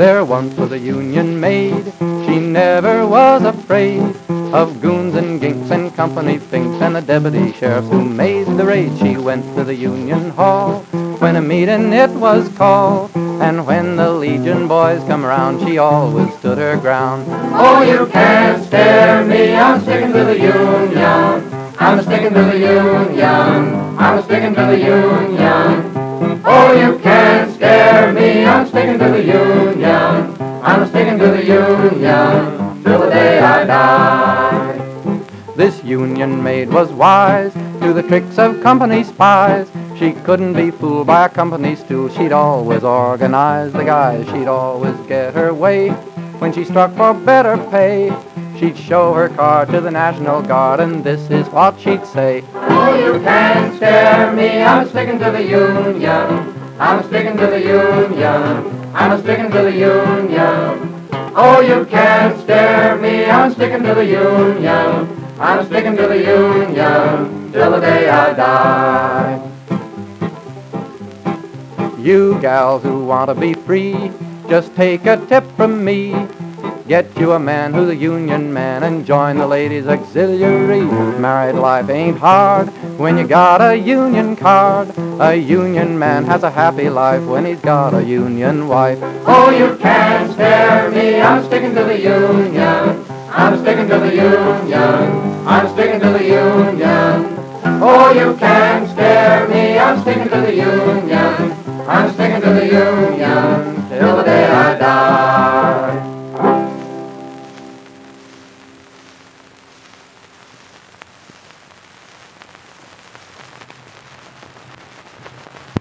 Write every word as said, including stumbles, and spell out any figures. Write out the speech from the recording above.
There once was a Union maid, she never was afraid of goons and ginks and company finks and the deputy sheriffs who made the raid. She went to the Union Hall when a meeting it was called, and when the Legion boys come around, she always stood her ground. Oh, you can't scare me, I'm sticking to the Union. I'm sticking to the Union. I'm sticking to the Union. Oh, you can't scare me, I'm sticking to the Union. I'm sticking to the Union till the day I die. This Union maid was wise to the tricks of company spies. She couldn't be fooled by a company stool. She'd always organize the guys. She'd always get her way when she struck for better pay. She'd show her card to the National Guard, and this is what she'd say. Oh, you can't scare me, I'm sticking to the Union. I'm sticking to the Union. I'm sticking to the Union. Oh, you can't scare me, I'm sticking to the Union. I'm sticking to the Union till the day I die. You gals who want to be free, just take a tip from me. Get you a man who's a Union man and join the ladies' auxiliary. Married life ain't hard when you got a Union card. A Union man has a happy life when he's got a Union wife. Oh, you can't scare me, I'm sticking to the Union. I'm sticking to the Union. I'm sticking to the Union. Oh, you can't scare me, I'm sticking to the